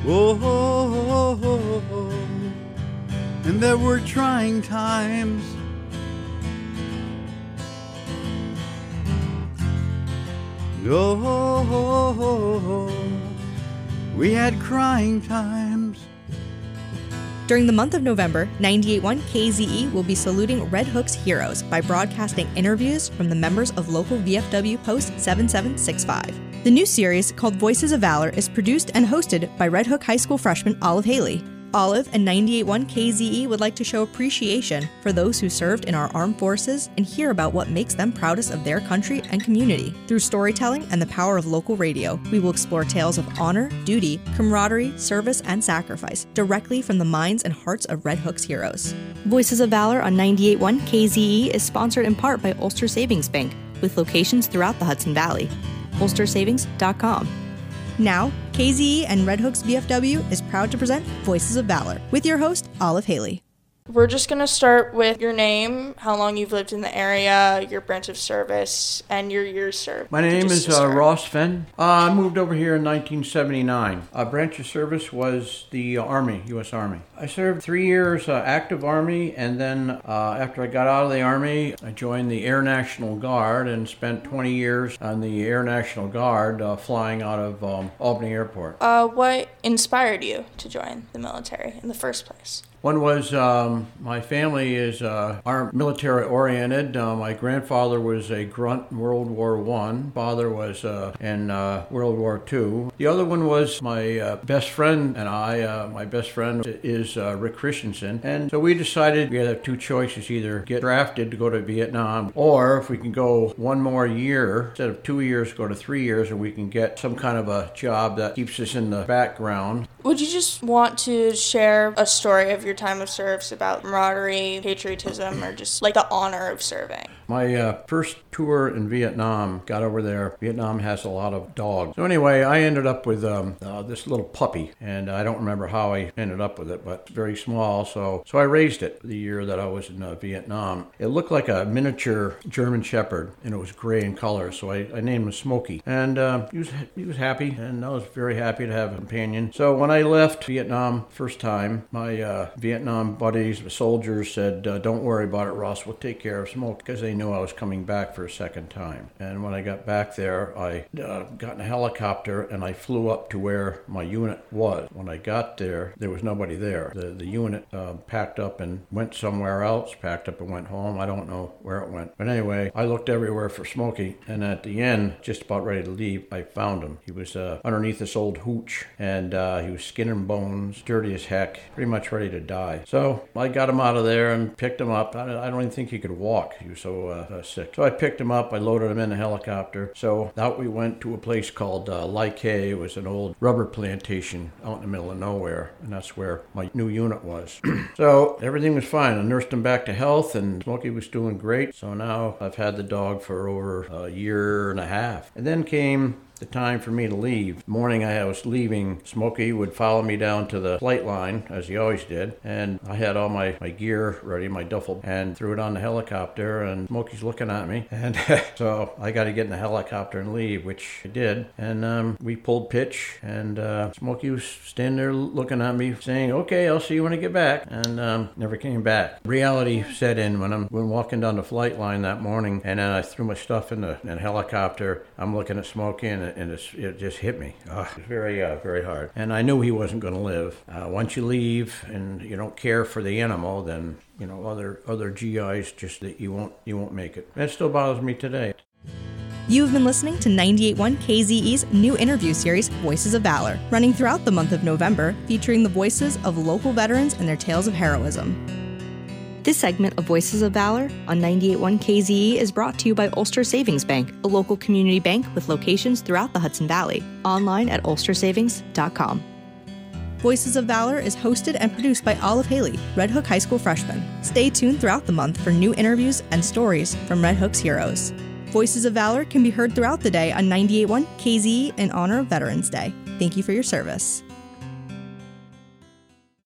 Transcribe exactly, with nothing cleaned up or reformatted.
Whoa, and there were trying times. Oh, we had crying times. During the month of November, ninety-eight point one K Z E will be saluting Red Hook's heroes by broadcasting interviews from the members of local V F W Post seven seven six five. The new series, called Voices of Valor, is produced and hosted by Red Hook High School freshman Olive Haley. Olive and ninety-eight point one K Z E would like to show appreciation for those who served in our armed forces and hear about what makes them proudest of their country and community. Through storytelling and the power of local radio, we will explore tales of honor, duty, camaraderie, service, and sacrifice directly from the minds and hearts of Red Hook's heroes. Voices of Valor on ninety-eight point one K Z E is sponsored in part by Ulster Savings Bank, with locations throughout the Hudson Valley. ulster savings dot com. Now, K Z E and Red Hook's V F W is proud to present Voices of Valor with your host, Olive Haley. We're just going to start with your name, how long you've lived in the area, your branch of service, and your years served. My name is uh, Ross Fenn. Uh, I moved over here in nineteen seventy-nine. A branch of service was the Army, U S Army. I served three years uh, active Army, and then uh, after I got out of the Army, I joined the Air National Guard and spent twenty years on the Air National Guard uh, flying out of um, Albany Airport. Uh, what inspired you to join the military in the first place? One was um, my family is uh, armed, military oriented. Uh, my grandfather was a grunt in World War One. Father was uh, in uh, World War Two. The other one was my uh, best friend and I. Uh, my best friend is uh, Rick Christensen, and so we decided we had to have two choices: either get drafted to go to Vietnam, or if we can go one more year instead of two years, go to three years, and we can get some kind of a job that keeps us in the background. Would you just want to share a story of your time of service about camaraderie, patriotism, or just like the honor of serving? My uh, first tour in Vietnam, got over there. Vietnam has a lot of dogs. So anyway, I ended up with um, uh, this little puppy, and I don't remember how I ended up with it, but it's very small. So so I raised it the year that I was in uh, Vietnam. It looked like a miniature German Shepherd, and it was gray in color, so I, I named him Smokey. And uh, he was he was happy, and I was very happy to have a companion. So when I left Vietnam first time, my uh, Vietnam buddies, the soldiers, said, uh, don't worry about it, Ross, we'll take care of Smoke, because they knew I was coming back for a second time. And when I got back there, I uh, got in a helicopter and I flew up to where my unit was. When I got there, there was nobody there. The, the unit uh, packed up and went somewhere else, packed up and went home. I don't know where it went. But anyway, I looked everywhere for Smokey, and at the end, just about ready to leave, I found him. He was uh, underneath this old hooch, and uh, he was skin and bones, dirty as heck, pretty much ready to die. So I got him out of there and picked him up. I don't even think he could walk. He was so uh, uh, sick. So I picked him up. I loaded him in a helicopter. So out we went to a place called uh, Lai Kay. It was an old rubber plantation out in the middle of nowhere, and that's where my new unit was. So everything was fine. I nursed him back to health, and Smokey was doing great. So now I've had the dog for over a year and a half. And then came the time for me to leave. The morning I was leaving, Smokey would follow me down to the flight line, as he always did, and I had all my, my gear ready, my duffel, and threw it on the helicopter, and Smokey's looking at me, and so I got to get in the helicopter and leave, which I did, and um, we pulled pitch, and uh, Smokey was standing there looking at me, saying, okay, I'll see you when I get back, and um, never came back. Reality set in when I'm when walking down the flight line that morning, and then I threw my stuff in the, in the helicopter. I'm looking at Smokey, and and it's, it just hit me. Ugh, it was very, uh, very hard. And I knew he wasn't going to live. Uh, once you leave and you don't care for the animal, then you know other other G Is just that you won't you won't make it. That still bothers me today. You've been listening to ninety-eight point one K Z E's new interview series, Voices of Valor, running throughout the month of November, featuring the voices of local veterans and their tales of heroism. This segment of Voices of Valor on ninety-eight point one K Z E is brought to you by Ulster Savings Bank, a local community bank with locations throughout the Hudson Valley. Online at ulster savings dot com. Voices of Valor is hosted and produced by Olive Haley, Red Hook High School freshman. Stay tuned throughout the month for new interviews and stories from Red Hook's heroes. Voices of Valor can be heard throughout the day on ninety-eight point one K Z E in honor of Veterans Day. Thank you for your service.